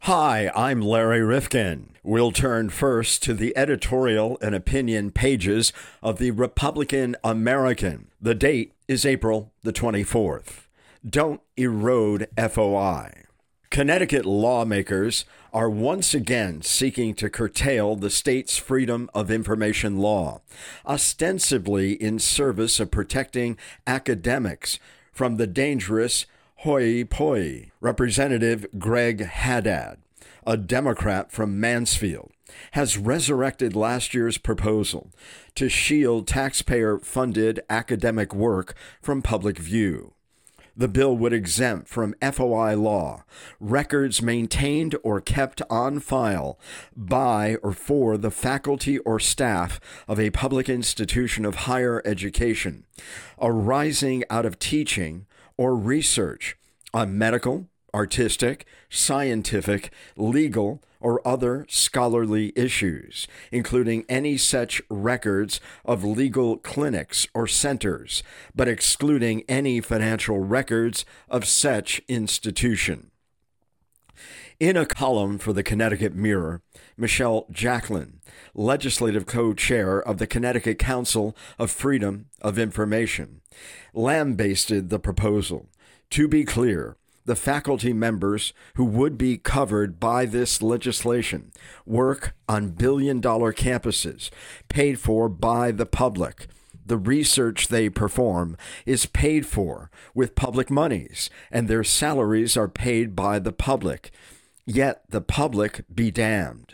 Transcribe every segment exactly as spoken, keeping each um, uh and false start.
Hi, I'm Larry Rifkin. We'll turn first to the editorial and opinion pages of the Republican American. The date is April the twenty-fourth. Don't erode F O I. Connecticut lawmakers are once again seeking to curtail the state's Freedom of Information law, ostensibly in service of protecting academics from the dangerous hoi polloi. Representative Greg Haddad, a Democrat from Mansfield, has resurrected last year's proposal to shield taxpayer-funded academic work from public view. The bill would exempt from F O I law records maintained or kept on file by or for the faculty or staff of a public institution of higher education, arising out of teaching or research on medical, artistic, scientific, legal, or other scholarly issues, including any such records of legal clinics or centers, but excluding any financial records of such institution. In a column for the Connecticut Mirror, Michelle Jacklin, legislative co-chair of the Connecticut Council of Freedom of Information, lambasted the proposal. To be clear, the faculty members who would be covered by this legislation work on billion-dollar campuses paid for by the public. The research they perform is paid for with public monies, and their salaries are paid by the public. Yet the public be damned.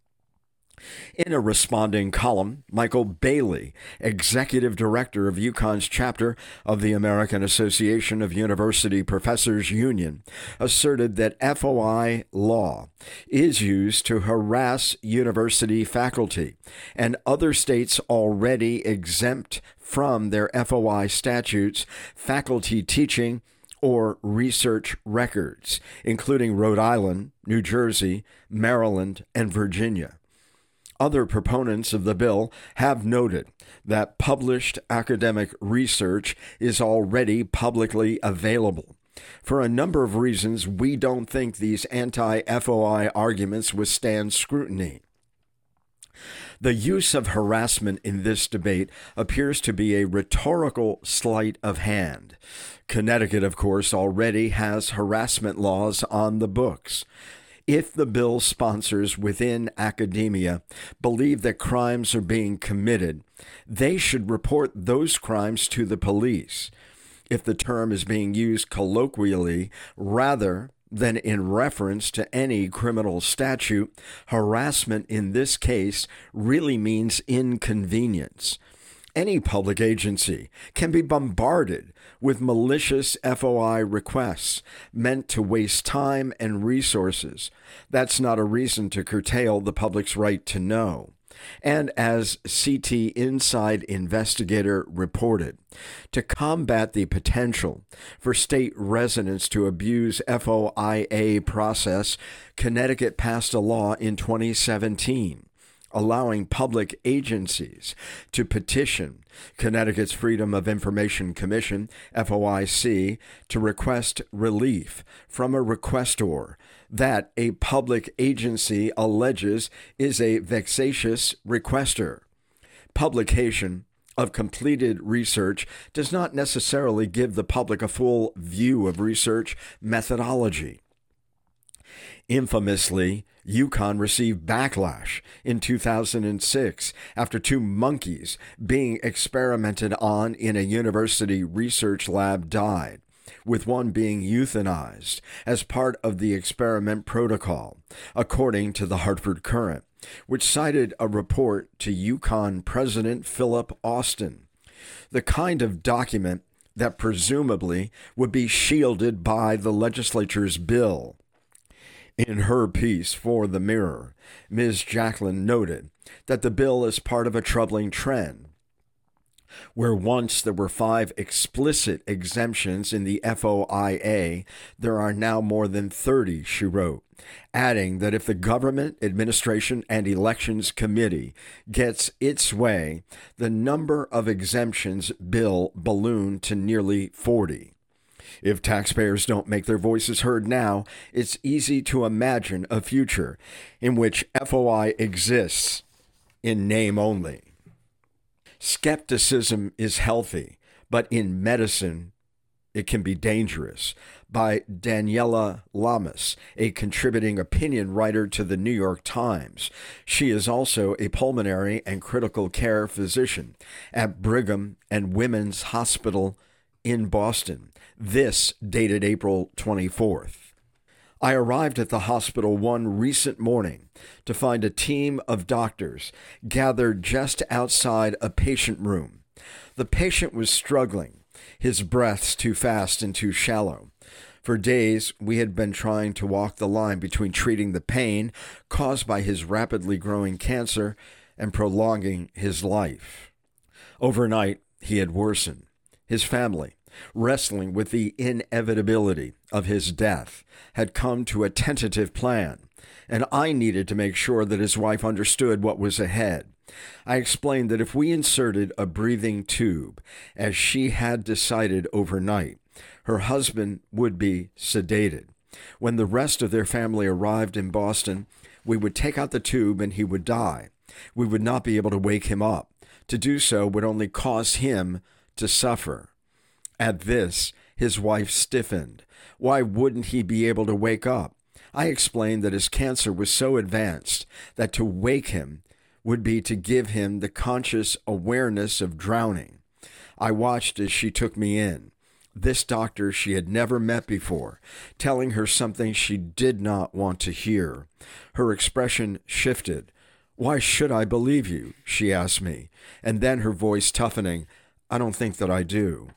In a responding column, Michael Bailey, executive director of UConn's chapter of the American Association of University Professors Union, asserted that F O I law is used to harass university faculty, and other states already exempt from their F O I statutes faculty teaching or research records, including Rhode Island, New Jersey, Maryland, and Virginia. Other proponents of the bill have noted that published academic research is already publicly available. For a number of reasons, we don't think these anti-F O I arguments withstand scrutiny. The use of harassment in this debate appears to be a rhetorical sleight of hand. Connecticut, of course, already has harassment laws on the books. If the bill sponsors within academia believe that crimes are being committed, they should report those crimes to the police. If the term is being used colloquially rather than in reference to any criminal statute, harassment in this case really means inconvenience. Any public agency can be bombarded with malicious F O I requests meant to waste time and resources. That's not a reason to curtail the public's right to know. And as C T Inside Investigator reported, to combat the potential for state residents to abuse F O I A process, Connecticut passed a law in twenty seventeen allowing public agencies to petition Connecticut's Freedom of Information Commission, F O I C, to request relief from a requestor that a public agency alleges is a vexatious requester. Publication of completed research does not necessarily give the public a full view of research methodology. Infamously, UConn received backlash in two thousand six after two monkeys being experimented on in a university research lab died, with one being euthanized as part of the experiment protocol, according to the Hartford Courant, which cited a report to UConn President Philip Austin. The kind of document that presumably would be shielded by the legislature's bill. In her piece for The Mirror, Miz Jacklin noted that the bill is part of a troubling trend. Where once there were five explicit exemptions in the F O I A, there are now more than thirty, she wrote, adding that if the Government Administration and Elections Committee gets its way, the number of exemptions bill balloon to nearly forty. If taxpayers don't make their voices heard now, it's easy to imagine a future in which F O I exists in name only. Skepticism is healthy, but in medicine, it can be dangerous. By Daniela Lamas, a contributing opinion writer to the New York Times. She is also a pulmonary and critical care physician at Brigham and Women's Hospital in Boston. This dated April twenty-fourth. I arrived at the hospital one recent morning to find a team of doctors gathered just outside a patient room. The patient was struggling, his breaths too fast and too shallow. For days, we had been trying to walk the line between treating the pain caused by his rapidly growing cancer and prolonging his life. Overnight, he had worsened. His family, wrestling with the inevitability of his death, had come to a tentative plan, and I needed to make sure that his wife understood what was ahead. I explained that if we inserted a breathing tube, as she had decided overnight, her husband would be sedated. When the rest of their family arrived in Boston, we would take out the tube and he would die. We would not be able to wake him up. To do so would only cause him to suffer. At this, his wife stiffened. Why wouldn't he be able to wake up? I explained that his cancer was so advanced that to wake him would be to give him the conscious awareness of drowning. I watched as she took me in. This doctor she had never met before, telling her something she did not want to hear. Her expression shifted. "Why should I believe you?" she asked me, and then her voice toughening. "I don't think that I do."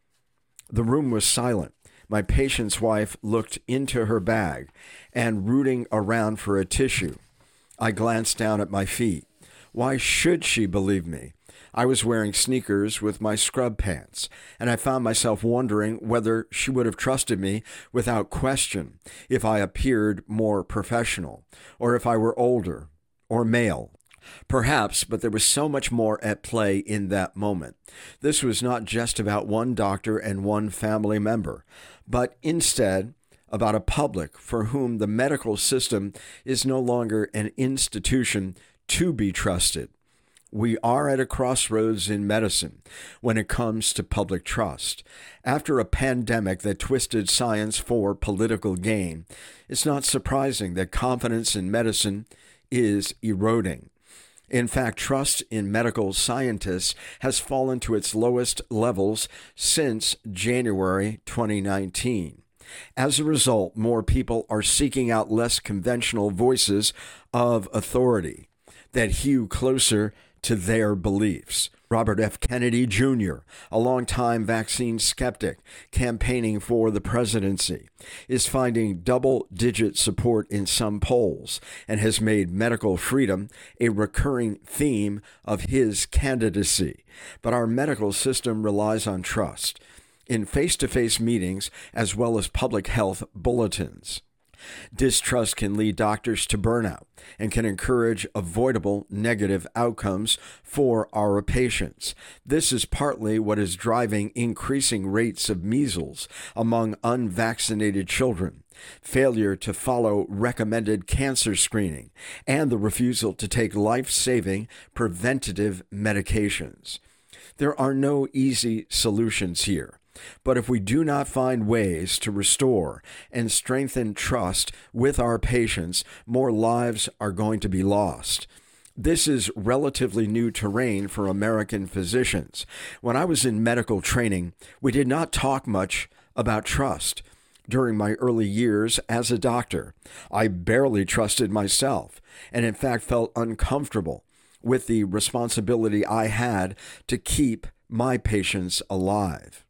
The room was silent. My patient's wife looked into her bag and rooting around for a tissue. I glanced down at my feet. Why should she believe me? I was wearing sneakers with my scrub pants, and I found myself wondering whether she would have trusted me without question if I appeared more professional, or if I were older or male. Perhaps, but there was so much more at play in that moment. This was not just about one doctor and one family member, but instead about a public for whom the medical system is no longer an institution to be trusted. We are at a crossroads in medicine when it comes to public trust. After a pandemic that twisted science for political gain, it's not surprising that confidence in medicine is eroding. In fact, trust in medical scientists has fallen to its lowest levels since January twenty nineteen. As a result, more people are seeking out less conventional voices of authority that hew closer to their beliefs. Robert F. Kennedy Junior, a longtime vaccine skeptic campaigning for the presidency, is finding double-digit support in some polls and has made medical freedom a recurring theme of his candidacy. But our medical system relies on trust in face-to-face meetings as well as public health bulletins. Distrust can lead doctors to burnout and can encourage avoidable negative outcomes for our patients. This is partly what is driving increasing rates of measles among unvaccinated children, failure to follow recommended cancer screening, and the refusal to take life-saving preventative medications. There are no easy solutions here. But if we do not find ways to restore and strengthen trust with our patients, more lives are going to be lost. This is relatively new terrain for American physicians. When I was in medical training, we did not talk much about trust. During my early years as a doctor, I barely trusted myself, and in fact felt uncomfortable with the responsibility I had to keep my patients alive.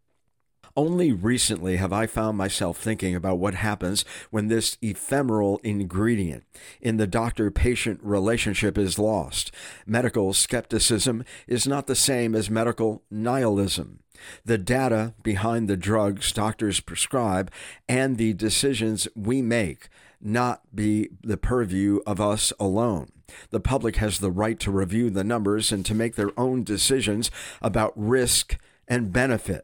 Only recently have I found myself thinking about what happens when this ephemeral ingredient in the doctor-patient relationship is lost. Medical skepticism is not the same as medical nihilism. The data behind the drugs doctors prescribe and the decisions we make not be the purview of us alone. The public has the right to review the numbers and to make their own decisions about risk and benefit.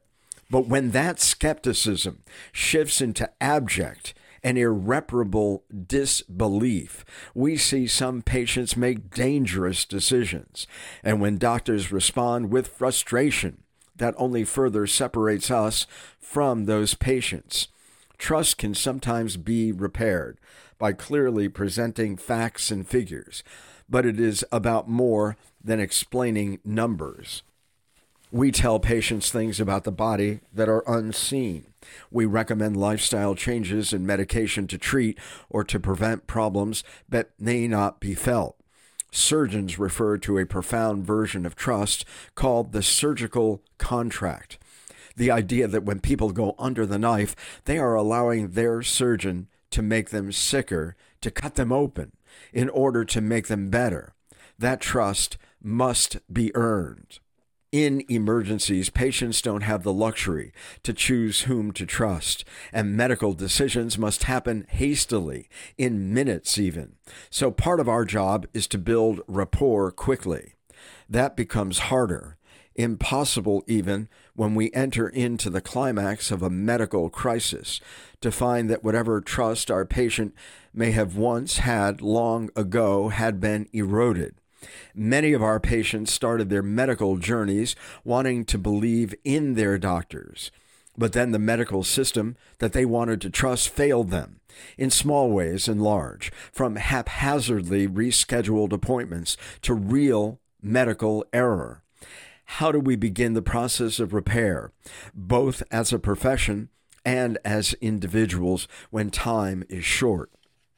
But when that skepticism shifts into abject and irreparable disbelief, we see some patients make dangerous decisions. And when doctors respond with frustration, that only further separates us from those patients. Trust can sometimes be repaired by clearly presenting facts and figures, but it is about more than explaining numbers. We tell patients things about the body that are unseen. We recommend lifestyle changes and medication to treat or to prevent problems that may not be felt. Surgeons refer to a profound version of trust called the surgical contract. The idea that when people go under the knife, they are allowing their surgeon to make them sicker, to cut them open, in order to make them better. That trust must be earned. In emergencies, patients don't have the luxury to choose whom to trust, and medical decisions must happen hastily, in minutes even. So part of our job is to build rapport quickly. That becomes harder, impossible even, when we enter into the climax of a medical crisis, to find that whatever trust our patient may have once had long ago had been eroded. Many of our patients started their medical journeys wanting to believe in their doctors, but then the medical system that they wanted to trust failed them, in small ways and large, from haphazardly rescheduled appointments to real medical error. How do we begin the process of repair, both as a profession and as individuals, when time is short?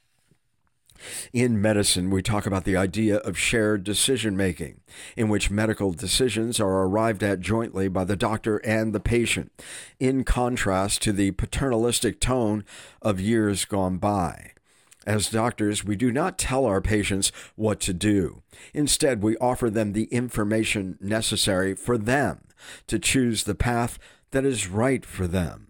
In medicine, we talk about the idea of shared decision-making, in which medical decisions are arrived at jointly by the doctor and the patient, in contrast to the paternalistic tone of years gone by. As doctors, we do not tell our patients what to do. Instead, we offer them the information necessary for them to choose the path that is right for them.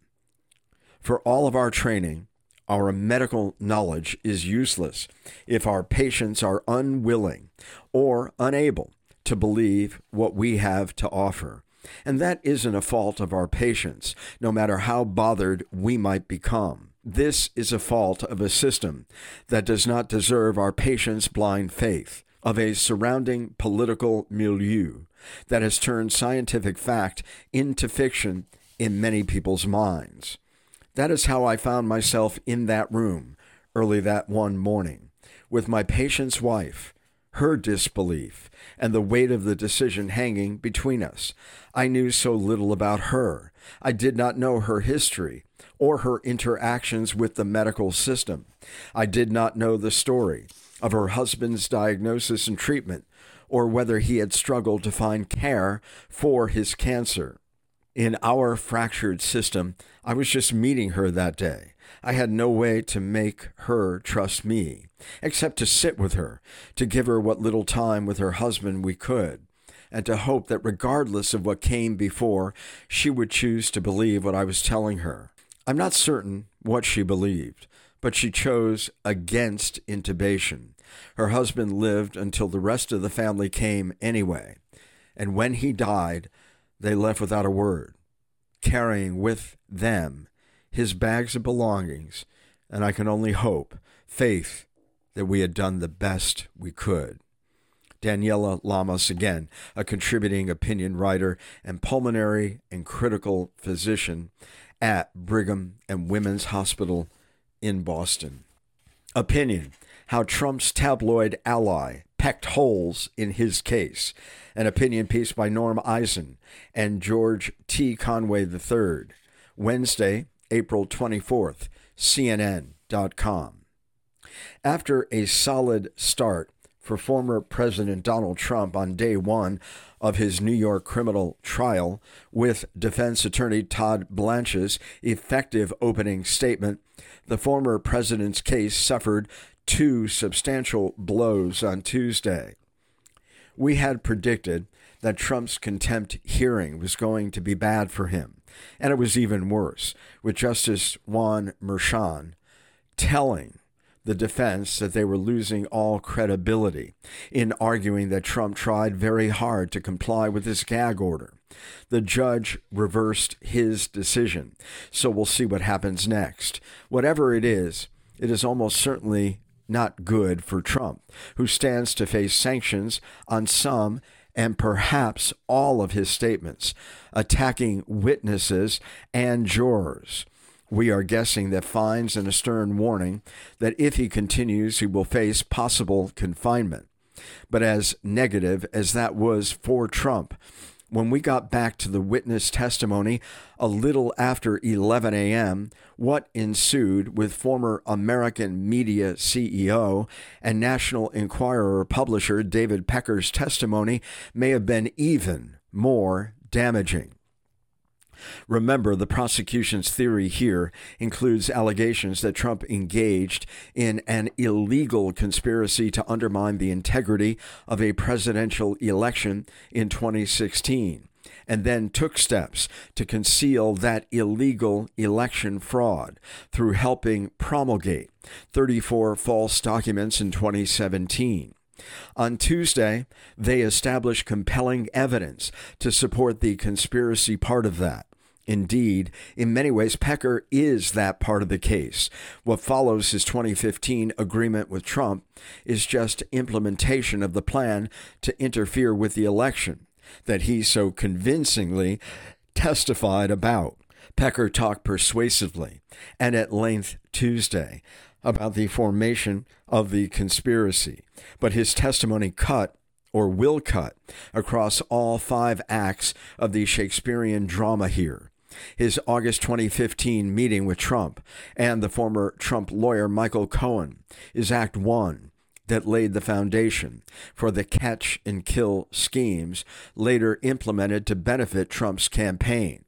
For all of our training, our medical knowledge is useless if our patients are unwilling or unable to believe what we have to offer. And that isn't a fault of our patients, no matter how bothered we might become. This is a fault of a system that does not deserve our patients' blind faith, of a surrounding political milieu that has turned scientific fact into fiction in many people's minds. That is how I found myself in that room early that one morning, with my patient's wife, her disbelief, and the weight of the decision hanging between us. I knew so little about her. I did not know her history or her interactions with the medical system. I did not know the story of her husband's diagnosis and treatment, or whether he had struggled to find care for his cancer. In our fractured system, I was just meeting her that day. I had no way to make her trust me, except to sit with her, to give her what little time with her husband we could, and to hope that regardless of what came before, she would choose to believe what I was telling her. I'm not certain what she believed, but she chose against intubation. Her husband lived until the rest of the family came anyway, and when he died, they left without a word, carrying with them his bags of belongings, and I can only hope, faith, that we had done the best we could. Daniela Lamas, again, a contributing opinion writer and pulmonary and critical physician at Brigham and Women's Hospital in Boston. Opinion: how Trump's tabloid ally pecked holes in his case. An opinion piece by Norm Eisen and George T. Conway the third. Wednesday, April twenty-fourth, C N N dot com. After a solid start for former President Donald Trump on day one of his New York criminal trial, with defense attorney Todd Blanche's effective opening statement, the former president's case suffered two substantial blows on Tuesday. We had predicted that Trump's contempt hearing was going to be bad for him, and it was even worse, with Justice Juan Merchan telling the defense that they were losing all credibility in arguing that Trump tried very hard to comply with his gag order, The judge reversed his decision, so we'll see what happens next. Whatever it is, it is almost certainly not good for Trump, who stands to face sanctions on some and perhaps all of his statements, attacking witnesses and jurors. We are guessing that fines and a stern warning that if he continues, he will face possible confinement. But as negative as that was for Trump, when we got back to the witness testimony a little after eleven a.m., what ensued with former American media C E O and National Enquirer publisher David Pecker's testimony may have been even more damaging. Remember, the prosecution's theory here includes allegations that Trump engaged in an illegal conspiracy to undermine the integrity of a presidential election in twenty sixteen, and then took steps to conceal that illegal election fraud through helping promulgate thirty-four false documents in twenty seventeen. On Tuesday, they established compelling evidence to support the conspiracy part of that. Indeed, in many ways, Pecker is that part of the case. What follows his twenty fifteen agreement with Trump is just implementation of the plan to interfere with the election that he so convincingly testified about. Pecker talked persuasively and at length Tuesday about the formation of the conspiracy, but his testimony cut or will cut across all five acts of the Shakespearean drama here. His August twenty fifteen meeting with Trump and the former Trump lawyer Michael Cohen is Act One that laid the foundation for the catch and kill schemes later implemented to benefit Trump's campaign.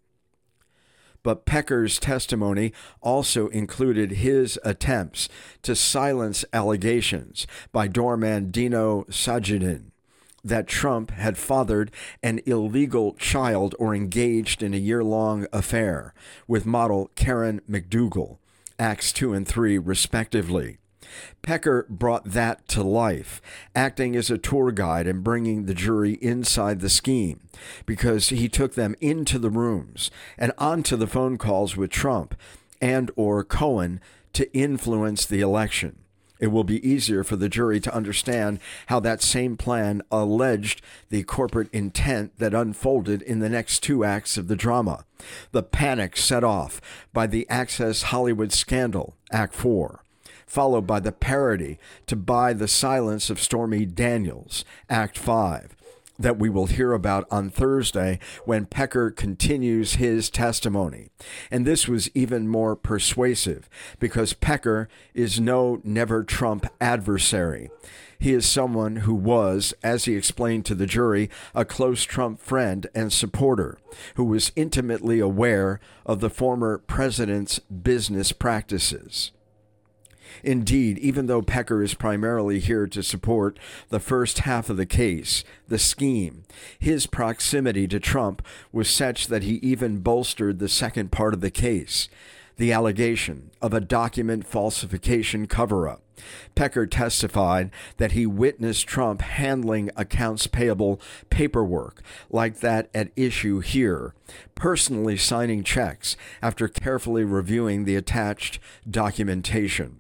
But Pecker's testimony also included his attempts to silence allegations by doorman Dino Sajidin that Trump had fathered an illegal child or engaged in a year-long affair with model Karen McDougal, Acts two and three, respectively. Pecker brought that to life, acting as a tour guide and bringing the jury inside the scheme, because he took them into the rooms and onto the phone calls with Trump and or Cohen to influence the election. It will be easier for the jury to understand how that same plan alleged the corporate intent that unfolded in the next two acts of the drama. The panic set off by the Access Hollywood scandal, Act four, followed by the parody to buy the silence of Stormy Daniels, Act five, that we will hear about on Thursday when Pecker continues his testimony. And this was even more persuasive because Pecker is no never Trump adversary. He is someone who was, as he explained to the jury, a close Trump friend and supporter who was intimately aware of the former president's business practices. Indeed, even though Pecker is primarily here to support the first half of the case, the scheme, his proximity to Trump was such that he even bolstered the second part of the case, the allegation of a document falsification cover-up. Pecker testified that he witnessed Trump handling accounts payable paperwork like that at issue here, personally signing checks after carefully reviewing the attached documentation.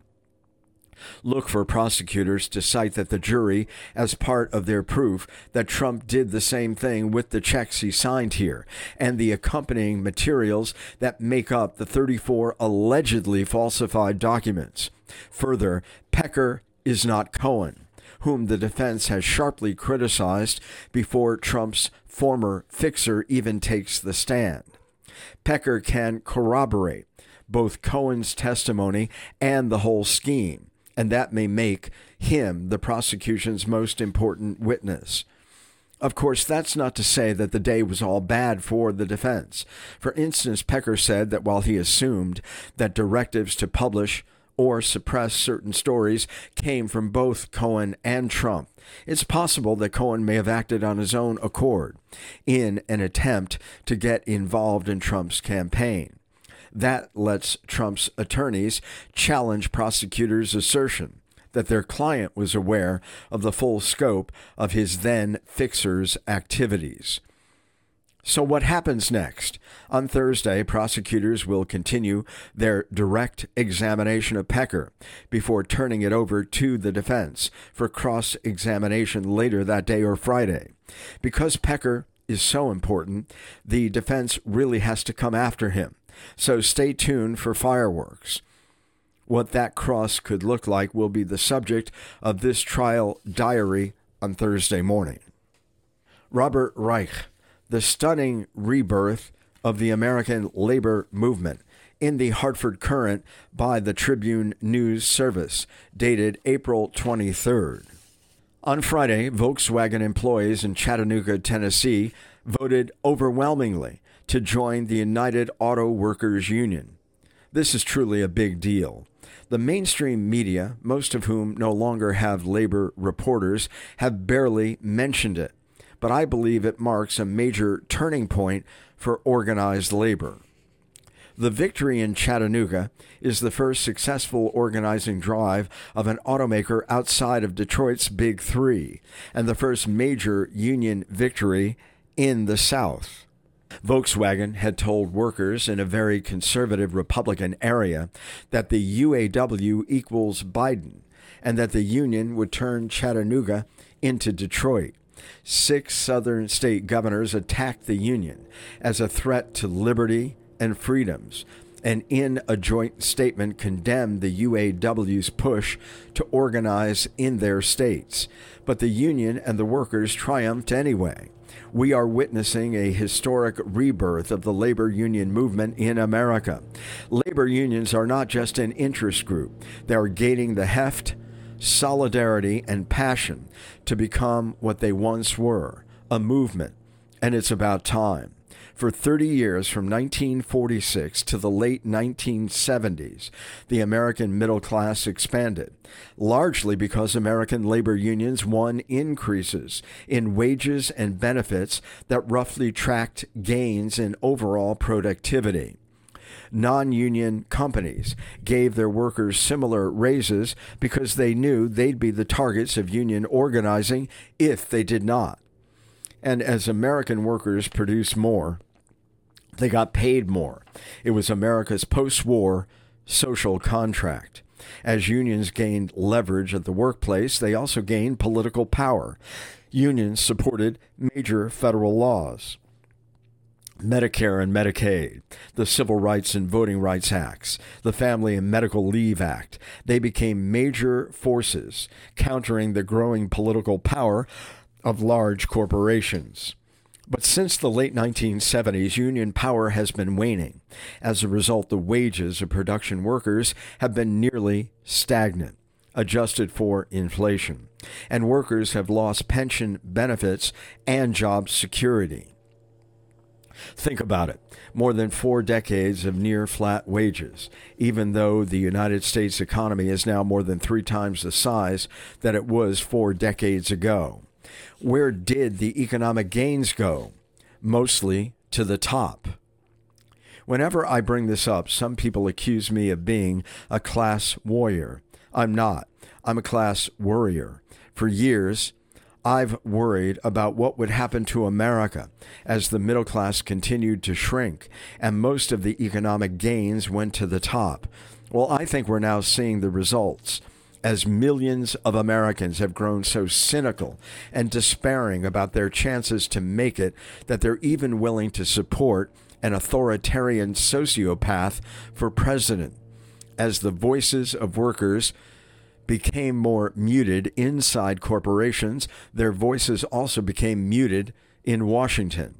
Look for prosecutors to cite that the jury as part of their proof that Trump did the same thing with the checks he signed here and the accompanying materials that make up the thirty-four allegedly falsified documents. Further, Pecker is not Cohen, whom the defense has sharply criticized before Trump's former fixer even takes the stand. Pecker can corroborate both Cohen's testimony and the whole scheme, and that may make him the prosecution's most important witness. Of course, that's not to say that the day was all bad for the defense. For instance, Pecker said that while he assumed that directives to publish or suppress certain stories came from both Cohen and Trump, it's possible that Cohen may have acted on his own accord in an attempt to get involved in Trump's campaign. That lets Trump's attorneys challenge prosecutors' assertion that their client was aware of the full scope of his then fixer's activities. So what happens next? On Thursday, prosecutors will continue their direct examination of Pecker before turning it over to the defense for cross-examination later that day or Friday. Because Pecker is so important, the defense really has to come after him. So stay tuned for fireworks. What that cross could look like will be the subject of this trial diary on Thursday morning. Robert Reich, the stunning rebirth of the American labor movement, in the Hartford Courant by the Tribune News Service, dated April twenty-third. On Friday, Volkswagen employees in Chattanooga, Tennessee, voted overwhelmingly to join the United Auto Workers Union. This is truly a big deal. The mainstream media, most of whom no longer have labor reporters, have barely mentioned it. But I believe it marks a major turning point for organized labor. The victory in Chattanooga is the first successful organizing drive of an automaker outside of Detroit's Big Three, and the first major union victory in the South. Volkswagen had told workers in a very conservative Republican area that the U A W equals Biden, and that the union would turn Chattanooga into Detroit. Six southern state governors attacked the union as a threat to liberty and freedoms, and in a joint statement condemned the U A W's push to organize in their states. But the union and the workers triumphed anyway. We are witnessing a historic rebirth of the labor union movement in America. Labor unions are not just an interest group. They are gaining the heft, solidarity, and passion to become what they once were, a movement. And it's about time. For thirty years, from nineteen forty-six to the late nineteen seventies, the American middle class expanded, largely because American labor unions won increases in wages and benefits that roughly tracked gains in overall productivity. Non-union companies gave their workers similar raises because they knew they'd be the targets of union organizing if they did not. And as American workers produced more, they got paid more. It was America's post-war social contract. As unions gained leverage at the workplace, they also gained political power. Unions supported major federal laws, Medicare and Medicaid, the Civil Rights and Voting Rights Acts, the Family and Medical Leave Act. They became major forces countering the growing political power of large corporations. But since the late nineteen seventies, union power has been waning. As a result, the wages of production workers have been nearly stagnant, adjusted for inflation, and workers have lost pension benefits and job security. Think about it. More than four decades of near flat wages, even though the United States economy is now more than three times the size that it was four decades ago. Where did the economic gains go? Mostly to the top. Whenever I bring this up, some people accuse me of being a class warrior. I'm not. I'm a class worrier. For years, I've worried about what would happen to America as the middle class continued to shrink and most of the economic gains went to the top. Well, I think we're now seeing the results, as millions of Americans have grown so cynical and despairing about their chances to make it that they're even willing to support an authoritarian sociopath for president. As the voices of workers became more muted inside corporations, their voices also became muted in Washington.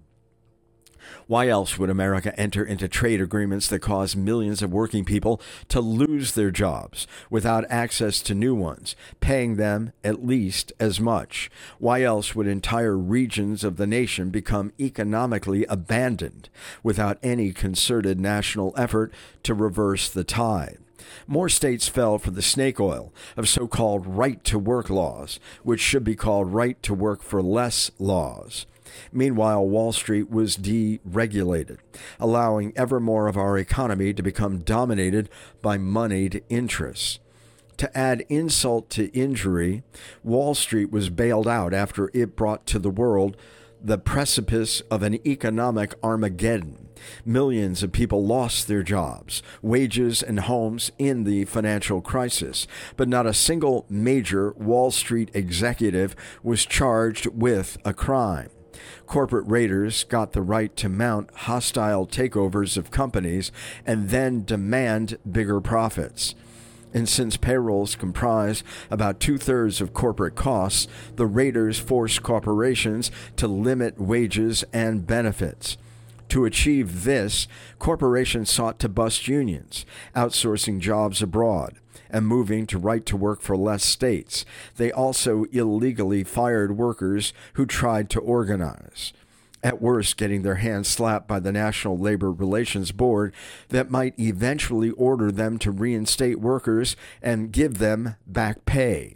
Why else would America enter into trade agreements that cause millions of working people to lose their jobs without access to new ones, paying them at least as much? Why else would entire regions of the nation become economically abandoned without any concerted national effort to reverse the tide? More states fell for the snake oil of so-called right-to-work laws, which should be called right-to-work-for-less laws. Meanwhile, Wall Street was deregulated, allowing ever more of our economy to become dominated by moneyed interests. To add insult to injury, Wall Street was bailed out after it brought to the world the precipice of an economic Armageddon. Millions of people lost their jobs, wages, and homes in the financial crisis, but not a single major Wall Street executive was charged with a crime. Corporate raiders got the right to mount hostile takeovers of companies and then demand bigger profits. And since payrolls comprise about two-thirds of corporate costs, the raiders forced corporations to limit wages and benefits. To achieve this, corporations sought to bust unions, outsourcing jobs abroad, and moving to right to work for less states. They also illegally fired workers who tried to organize, at worst getting their hands slapped by the National Labor Relations Board that might eventually order them to reinstate workers and give them back pay.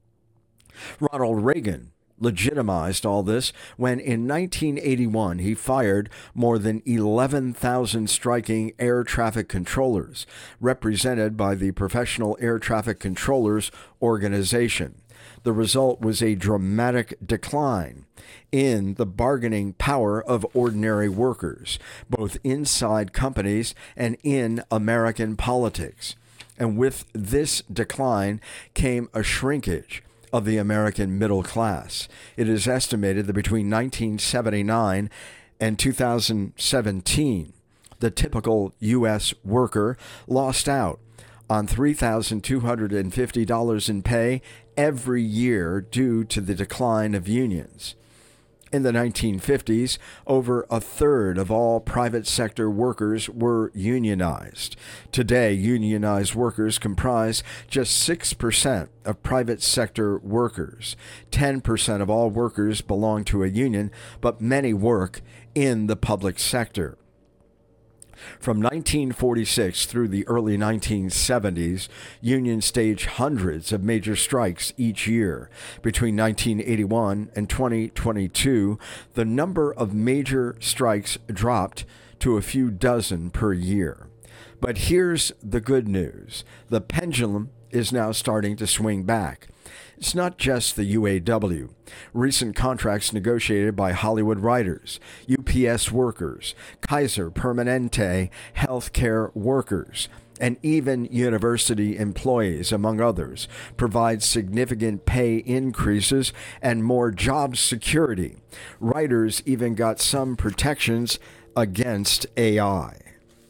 Ronald Reagan legitimized all this when in nineteen eighty-one he fired more than eleven thousand striking air traffic controllers, represented by the Professional Air Traffic Controllers Organization. The result was a dramatic decline in the bargaining power of ordinary workers, both inside companies and in American politics. And with this decline came a shrinkage of the American middle class. It is estimated that between nineteen seventy-nine and two thousand seventeen, the typical U S worker lost out on three thousand two hundred fifty dollars in pay every year due to the decline of unions. In the nineteen fifties, over a third of all private sector workers were unionized. Today, unionized workers comprise just six percent of private sector workers. ten percent of all workers belong to a union, but many work in the public sector. From nineteen forty-six through the early nineteen seventies, unions staged hundreds of major strikes each year. Between nineteen eighty-one and twenty twenty-two, the number of major strikes dropped to a few dozen per year. But here's the good news. The pendulum is now starting to swing back. It's not just the U A W. Recent contracts negotiated by Hollywood writers, U P S workers, Kaiser Permanente healthcare workers, and even university employees, among others, provide significant pay increases and more job security. Writers even got some protections against A I.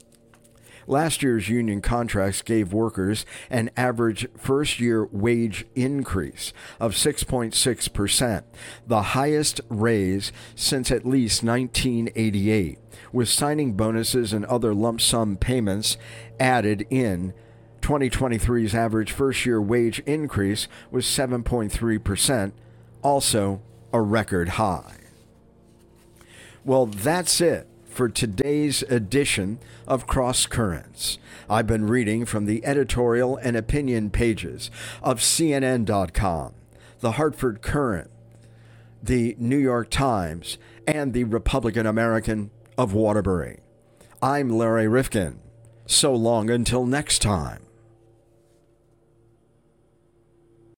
Last year's union contracts gave workers an average first-year wage increase of six point six percent, the highest raise since at least nineteen eighty-eight, with signing bonuses and other lump sum payments added in. twenty twenty-three's average first-year wage increase was seven point three percent, also a record high. Well, that's it for today's edition of Cross Currents. I've been reading from the editorial and opinion pages of C N N dot com, the Hartford Courant, the New York Times, and the Republican American of Waterbury. I'm Larry Rifkin. So long until next time.